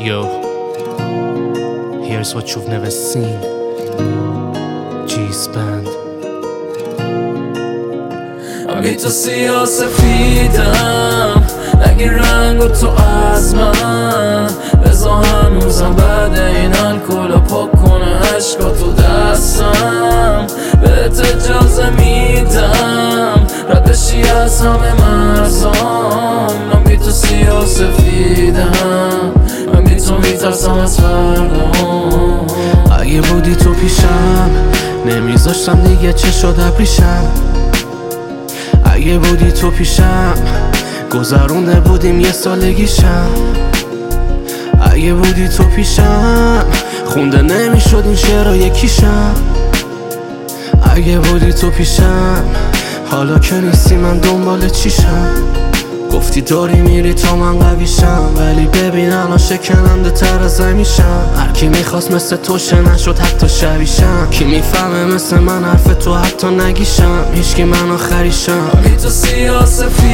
Yo, here's what you've never seen. G-Spand. بی تو سیاه سفیدم، نگی رنگ و تو از من بزا هنوزم بعد این الکل پاک کنه عشقا تو دستم. بهت اجازه میدم ردشی از همه مرزام. من بی تو سیاه سفیدم، من بی تو میترسم از فردام. اگه بودی تو پیشم نمیذاشتم دیگه چشات ابریشم. اگه بودی تو پیشم گذرونده بودیم یه سالگیشم. اگه بودی تو پیشم خونده نمیشد این شعرها یکیشم. اگه بودی تو پیشم حالا که نیستی من دنبال چیشم. گفتی داری میری تا من قویشم، ولی ببین الان شکننده تر از همیشم. هر کی میخواست مثل تو نشد حتی شبیشم. کی میفهمه مثل من حرف تو حتی نگیشم. هیچکی من آخریشم. بی تو سیاه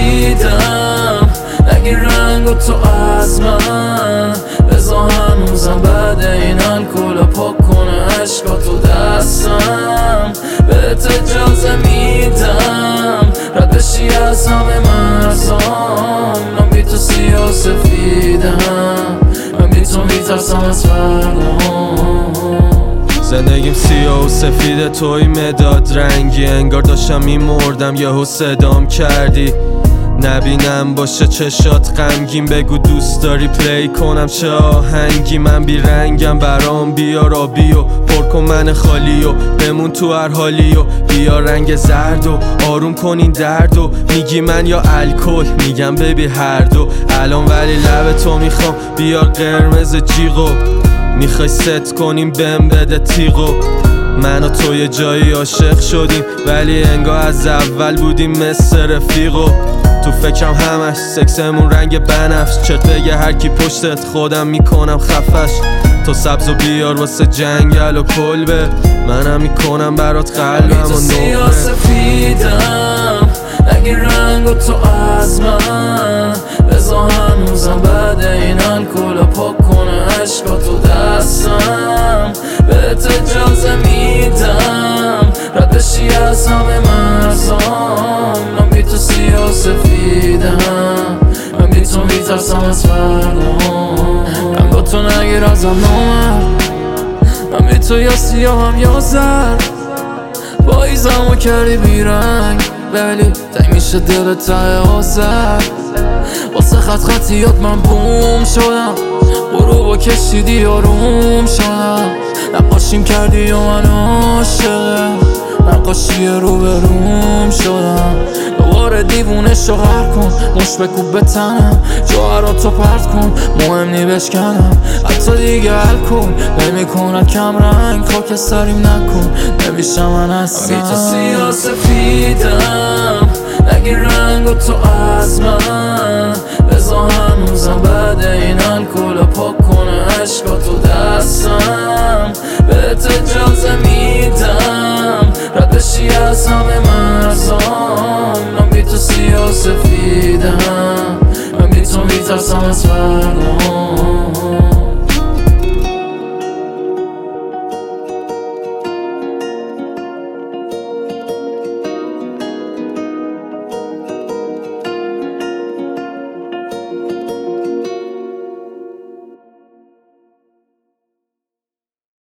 سفیدم، نگی رنگ و تو از من بزا هنوزم بعد این الکل پاک کنه عشقا تو دستم. بهت اجازه میدم ردشی از همه مرزام. من بی تو سیاه سفیدم، من بی تو میترسم از فردام. زندگیم سیاه و سفید توی مداد رنگی، انگار داشتم میمردم یهو صدام کردی. نبینم باشه چشات غمگین، بگو دوست داری پلی کنم چه آهنگی. من بی رنگم برام بیار آبی و پر کن من خالی و بمون تو هر حالی و بیا رنگ زرد و آروم کن این درد و میگی من یا الکل میگم ببی هر دو. الان ولی لب تو میخوام بیار قرمز جیغو، میخوای ست کنیم بهم بده تیغو. من و تو یه جایی عاشق شدیم ولی انگار از اول بودیم مثل رفیقو. تو فکرم همش سکسمون رنگ بنفش، چرت بگه هر کی پشتت خودم میکنم خفش. تو سبز و بیار واسه جنگل و کلبه، منم میکنم برات قلبم و تو سیاه سفیدم، نگی رنگ و تو از من بزا هنوزم بعد این الکل پاک کنه عشقا تو دستم. بهت اجازه میدم ردشی از همه مرزام. من بی تو سیاه سفیدم، من بی تو میترسم از فردام. رنگا تو نگیر ازم نامرد، من بی تو یا سیاه هم یا زرد. پاییزمو کردی بیرنگ ولی تنگ میشه دل ته آزر. واسه خطیات من بوم شدم، غروبو کشیدی آروم شدم. نقاشیم کردی و من عاشقم، نقاشی رو به روم شدم. دوباره دیوونش رو غر کن، مش بکوب به تنم، جوهراتو پرت کن مهم نی بشکنم. حتی دیگه الکل نمی کند کم رنگ، خاکستریم نکن نمیشم من اصلا. بی تو سیاه سفیدم، نگی رنگ و تو از من بزا هنوزم بعد این الکل پاک کنه عشقا تو دستم. بهت اجازه میدم ردشی از همه مرزام. من بی تو سیاه سفیدم، من بی تو میترسم از فردام.